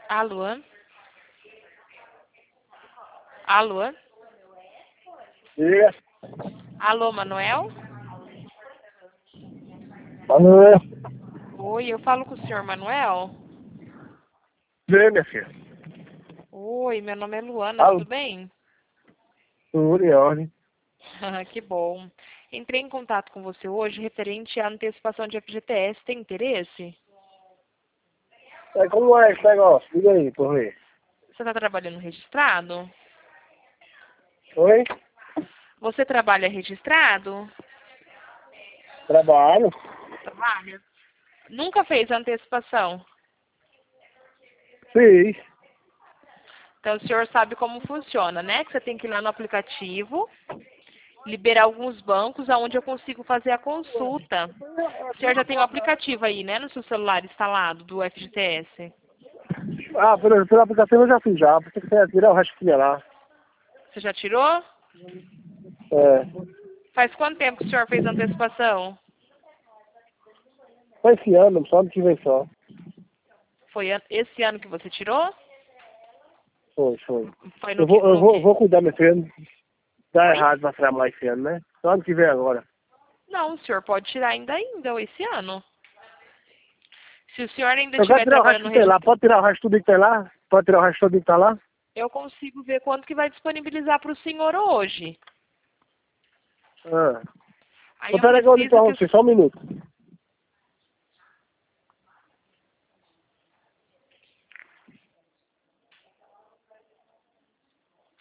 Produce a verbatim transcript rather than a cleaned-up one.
Alô? Alô? Diga. Alô, Manuel? Alô? Oi, eu falo com o senhor Manuel? Vem, minha filha. Oi, meu nome é Luana, Alô? tudo bem? Tudo em ordem. Que bom. Entrei em contato com você hoje referente à antecipação de F G T S. Tem interesse? É, como é esse negócio? Diga aí, por ver. Você está trabalhando registrado? Oi? Você trabalha registrado? Trabalho? Trabalha. Nunca fez antecipação? Fiz. Então o senhor sabe como funciona, né? Que você tem que ir lá no aplicativo, liberar alguns bancos onde eu consigo fazer a consulta. O senhor já tem o aplicativo aí, né, no seu celular instalado do F G T S? Ah, pelo, pelo aplicativo eu já fiz já. Porque você ia tirar o resto que tinha lá. Você já tirou? É. Faz quanto tempo que o senhor fez a antecipação? Foi esse ano, só ano que vem só. Foi an- esse ano que você tirou? Foi, foi. Foi no Eu que? vou, eu No vou, que? vou cuidar, meu filho. Dá Oi? errado pra tirar mais esse ano, né? Só ano que vem agora. Não, o senhor pode tirar ainda ainda, ou esse ano. Se o senhor ainda Eu quero estiver tirar o resto trabalhando que no tem lá. registro, Pode tirar o resto tudo que tem lá? Pode tirar o resto tudo que tá lá? eu consigo ver quanto que vai disponibilizar para o senhor hoje. Ah. Aí Então, eu peraí que eu ligo preciso pra que o você, só um minuto.